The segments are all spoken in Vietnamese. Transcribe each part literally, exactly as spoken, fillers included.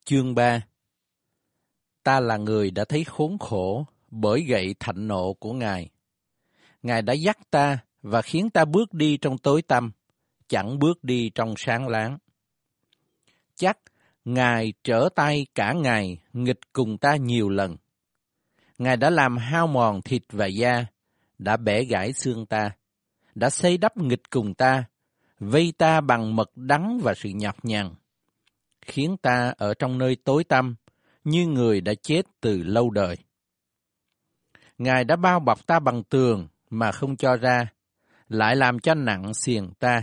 Chương ba. Ta là người đã thấy khốn khổ bởi gậy thạnh nộ của Ngài. Ngài đã dắt ta và khiến ta bước đi trong tối tăm, chẳng bước đi trong sáng láng. Chắc Ngài trở tay cả ngày nghịch cùng ta nhiều lần. Ngài đã làm hao mòn thịt và da, đã bẻ gãy xương ta, đã xây đắp nghịch cùng ta, vây ta bằng mật đắng và sự nhọc nhằn, khiến ta ở trong nơi tối tăm như người đã chết từ lâu đời. Ngài đã bao bọc ta bằng tường mà không cho ra, lại làm cho nặng xiềng ta.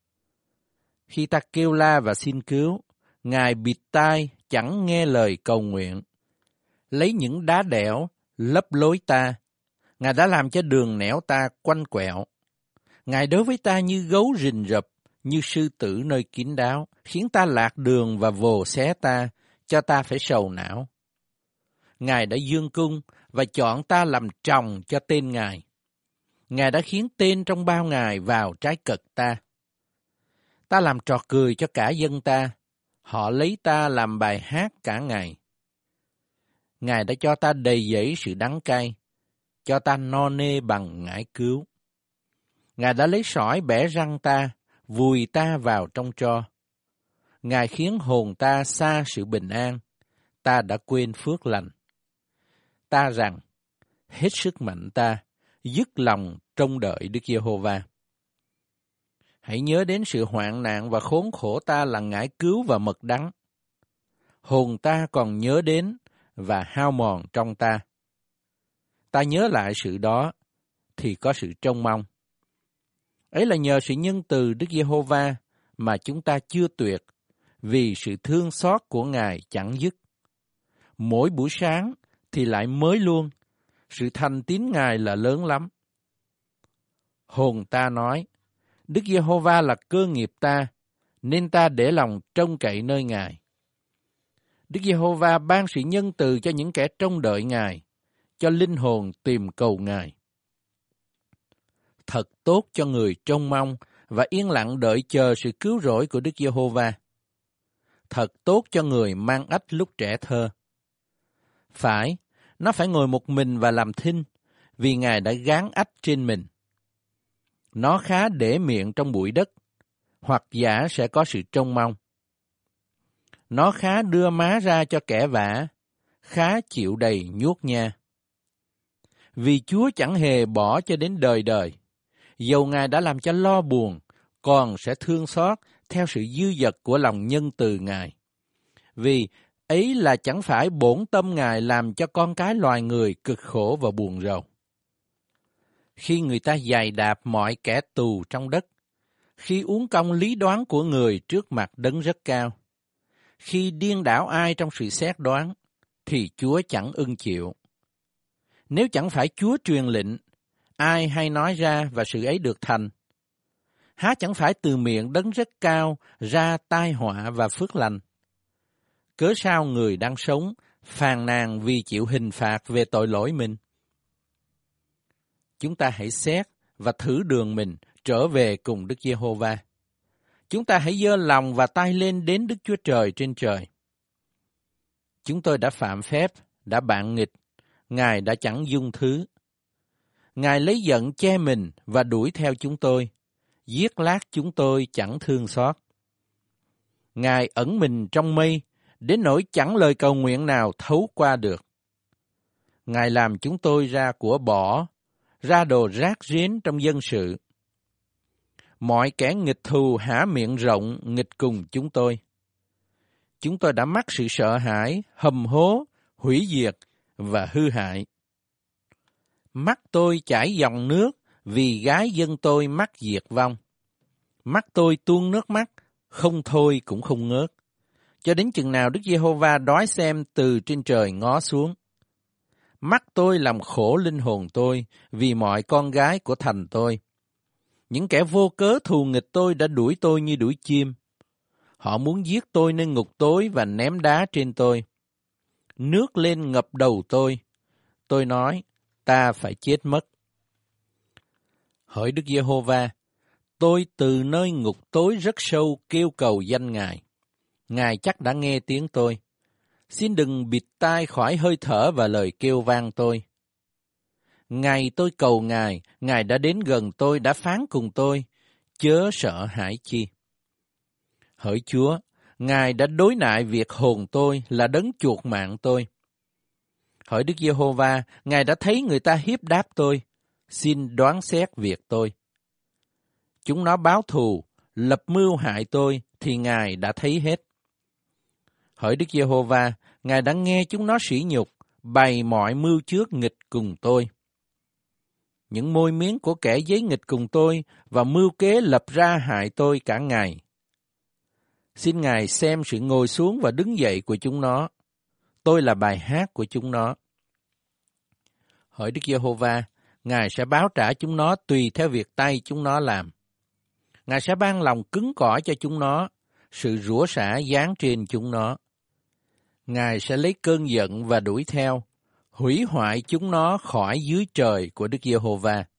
Khi ta kêu la và xin cứu, Ngài bịt tai chẳng nghe lời cầu nguyện. Lấy những đá đẽo lấp lối ta, Ngài đã làm cho đường nẻo ta quanh quẹo. Ngài đối với ta như gấu rình rập, như sư tử nơi kín đáo, khiến ta lạc đường và vồ xé ta, cho ta phải sầu não. Ngài đã dương cung và chọn ta làm tròng cho tên Ngài. Ngài đã khiến tên trong bao Ngài vào trái cật ta. Ta làm trò cười cho cả dân ta, họ lấy ta làm bài hát cả ngày. Ngài đã cho ta đầy dẫy sự đắng cay, cho ta no nê bằng ngải cứu. Ngài đã lấy sỏi bẻ răng ta, vùi ta vào trong tro. Ngài khiến hồn ta xa sự bình an, ta đã quên phước lành. Ta rằng, hết sức mạnh ta, dứt lòng trông đợi Đức Giê-hô-va. Hãy nhớ đến sự hoạn nạn và khốn khổ ta là ngải cứu và mật đắng. Hồn ta còn nhớ đến và hao mòn trong ta. Ta nhớ lại sự đó, thì có sự trông mong. Ấy là nhờ sự nhân từ Đức Giê-hô-va mà chúng ta chưa tuyệt, vì sự thương xót của Ngài chẳng dứt. Mỗi buổi sáng thì lại mới luôn, sự thành tín Ngài là lớn lắm. Hồn ta nói, Đức Giê-hô-va là cơ nghiệp ta, nên ta để lòng trông cậy nơi Ngài. Đức Giê-hô-va ban sự nhân từ cho những kẻ trông đợi Ngài, cho linh hồn tìm cầu Ngài. Thật tốt cho người trông mong và yên lặng đợi chờ sự cứu rỗi của Đức Giê-hô-va. Thật tốt cho người mang ách lúc trẻ thơ. Phải, nó phải ngồi một mình và làm thinh, vì Ngài đã gán ách trên mình. Nó khá để miệng trong bụi đất, hoặc giả sẽ có sự trông mong. Nó khá đưa má ra cho kẻ vả, khá chịu đầy nhuốc nha. Vì Chúa chẳng hề bỏ cho đến đời đời, dầu Ngài đã làm cho lo buồn, còn sẽ thương xót theo sự dư dật của lòng nhân từ Ngài. Vì ấy là chẳng phải bổn tâm Ngài làm cho con cái loài người cực khổ và buồn rầu. Khi người ta giày đạp mọi kẻ tù trong đất, khi uống công lý đoán của người trước mặt đấng rất cao, khi điên đảo ai trong sự xét đoán, thì Chúa chẳng ưng chịu. Nếu chẳng phải Chúa truyền lệnh, ai hay nói ra và sự ấy được thành? Há chẳng phải từ miệng đấng rất cao ra tai họa và phước lành? Cớ sao người đang sống phàn nàn vì chịu hình phạt về tội lỗi mình? Chúng ta hãy xét và thử đường mình trở về cùng Đức Giê-hô-va. Chúng ta hãy giơ lòng và tay lên đến Đức Chúa Trời trên trời. Chúng tôi đã phạm phép, đã bạn nghịch, Ngài đã chẳng dung thứ. Ngài lấy giận che mình và đuổi theo chúng tôi, giết lát chúng tôi chẳng thương xót. Ngài ẩn mình trong mây, đến nỗi chẳng lời cầu nguyện nào thấu qua được. Ngài làm chúng tôi ra của bỏ, ra đồ rác rến trong dân sự. Mọi kẻ nghịch thù há miệng rộng nghịch cùng chúng tôi. Chúng tôi đã mắc sự sợ hãi, hầm hố, hủy diệt và hư hại. Mắt tôi chảy dòng nước vì gái dân tôi mắc diệt vong. Mắt tôi tuôn nước mắt, không thôi cũng không ngớt, cho đến chừng nào Đức Giê-hô-va đói xem từ trên trời ngó xuống. Mắt tôi làm khổ linh hồn tôi vì mọi con gái của thành tôi. Những kẻ vô cớ thù nghịch tôi đã đuổi tôi như đuổi chim. Họ muốn giết tôi nơi ngục tối và ném đá trên tôi. Nước lên ngập đầu tôi. Tôi nói, ta phải chết mất. Hỡi Đức Giê-hô-va, tôi từ nơi ngục tối rất sâu kêu cầu danh Ngài. Ngài chắc đã nghe tiếng tôi. Xin đừng bịt tai khỏi hơi thở và lời kêu vang tôi. Ngày tôi cầu Ngài, Ngài đã đến gần tôi, đã phán cùng tôi, chớ sợ hãi chi. Hỡi Chúa, Ngài đã đối nại việc hồn tôi, là đấng chuộc mạng tôi. Hỡi Đức Giê-hô-va, Ngài đã thấy người ta hiếp đáp tôi, xin đoán xét việc tôi. Chúng nó báo thù, lập mưu hại tôi, thì Ngài đã thấy hết. Hỡi Đức Giê-hô-va, Ngài đã nghe chúng nó sỉ nhục, bày mọi mưu trước nghịch cùng tôi. Những môi miếng của kẻ giấy nghịch cùng tôi và mưu kế lập ra hại tôi cả ngày. Xin Ngài xem sự ngồi xuống và đứng dậy của chúng nó. Tôi là bài hát của chúng nó. Hỡi Đức Giê-hô-va, Ngài sẽ báo trả chúng nó tùy theo việc tay chúng nó làm. Ngài sẽ ban lòng cứng cỏi cho chúng nó, sự rủa xả giáng trên chúng nó. Ngài sẽ lấy cơn giận và đuổi theo, hủy hoại chúng nó khỏi dưới trời của Đức Giê-hô-va.